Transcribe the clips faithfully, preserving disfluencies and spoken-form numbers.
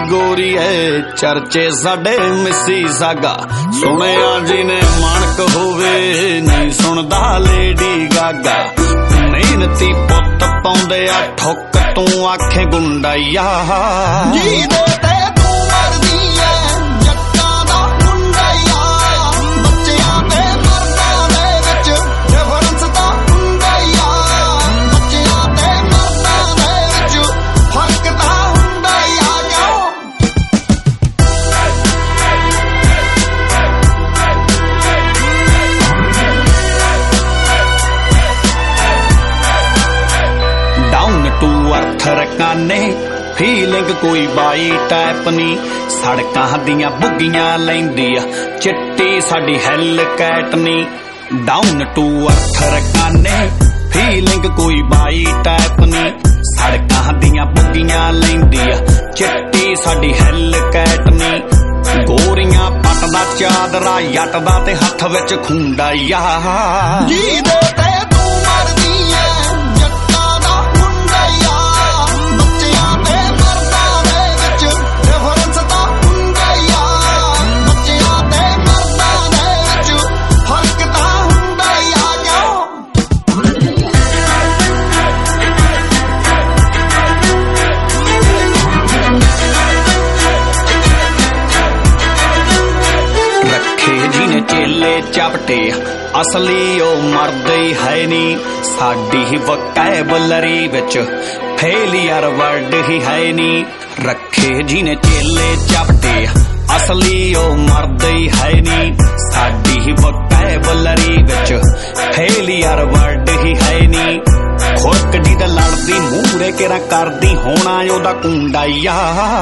गोरी है चर्चे साडे मिसी सागा सुनिया जिने मानक होवे नहीं सुनदा लेडी गागा मेहनती पुत पाउंदे आ ठुक तू आखे गुंडाइया रकाने फीलिंग कोई बाई टाइप नी सड़कां दियां बुगियां लैंदी आ चिट्टी साडी हैल कैट नी डाउन टू अर्थ रकाने फीलिंग कोई बाई टाइप नी सड़कां दियां बुगियां लैंदी आ चिट्टी साडी हैल कैट नी गोरियां पटदा चादरा यटदा ते हत्थ विच खुंडाइया चपटे असली ओ मर्द ही है नी साडी ही वकैबलरी विच फेलियर वर्ड ही है नी रखे जिने चेले चपटे असली ओ मर्द ही है नी साडी ही वकैबलरी विच फेलियर वर्ड ही है नी खुरक जी दा लड़दी मूहरे केरा करदी होना ओदा कुंडाइया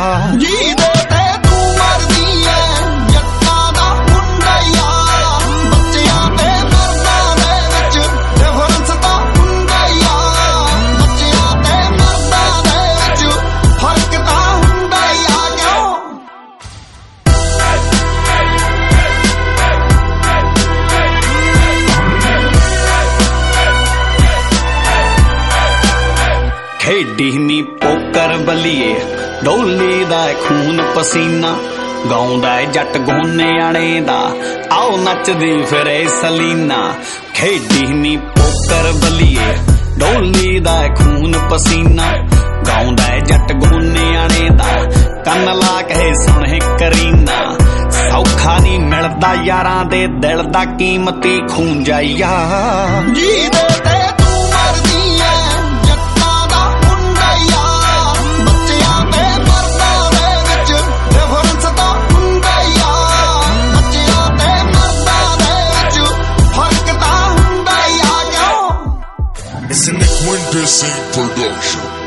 खेडी नी पोकर बलीए डोली दा खून पसीना गाउंदा जट गोने आने दा आओ नचदी फिरे सलीना खेडी नी पोकर बलीए डोली दा खून पसीना गाउंदा जट गोने आने दा कन ला के सुने करीना सौखा नी मिलदा यारां दे दिल दा कीमती खून जाइया It's in the Quintessence production.